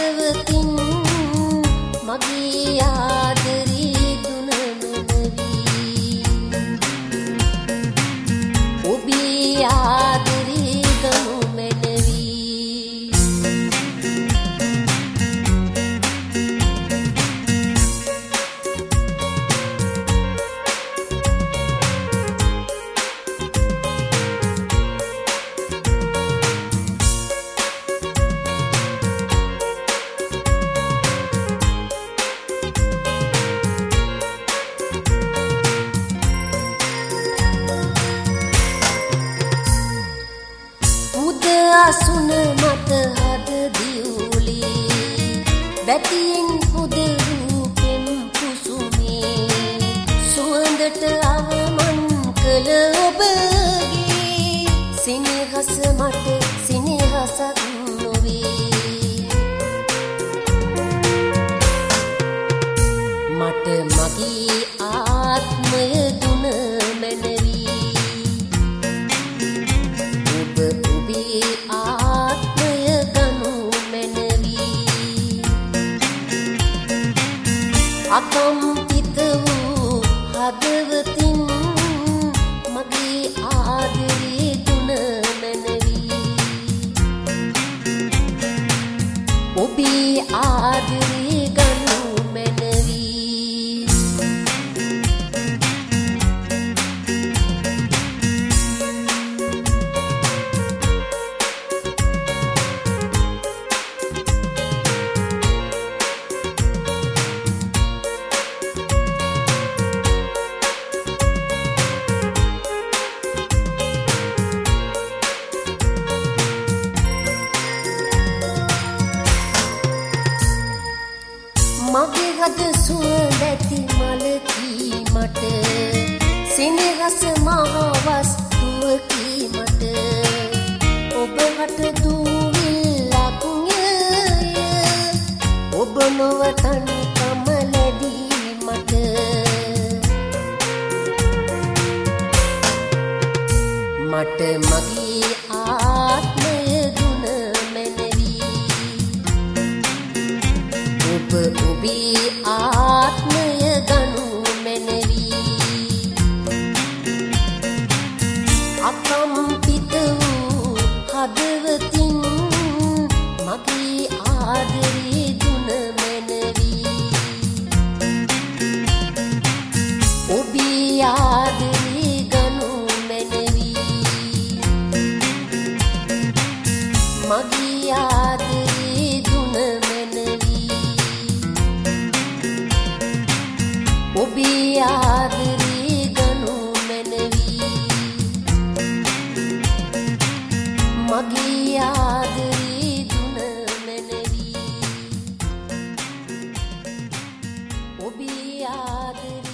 හදවතින් මගේ ආදරේ දුන මැනවි ඔබේ ආදරේ ගනු මැනවි සුන මත හද දියුලි බැතියෙන් පුදරු පෙම් කුසුමේ සුවඳට අවමන් කළ ඔබගේ සිනහස මට සිනහසක් නොවේ මට මගේ ආත්මය දුන මැනවි අකම්පිත වූ හදවතින් මගේ ආදරේ දුන මැනවි ඔබේ ආදරේ ගනු මැනවි මගේ හද සුවඳැති මලකී මට සිනහස මහා වස්තුවකී මට ඔබ හට දූවිල්ලක් ඔබ නොවතන් කමලැදී මට මට මගේ ආත්මය දුන මැනවි ඔබේ ආත්මය ගනු මැනවි අකම්පිත වූ හදවතින් මගේ ආදරේ දුන මැනවි ඔබේ ආදරේ ගනු මැනවි මගේ ආදරේ දුන මැනවි ඔබේ ආදරේ ගනු මැනවි මගේ ආදරේ දුන මැනවි ඔබේ ආදරේ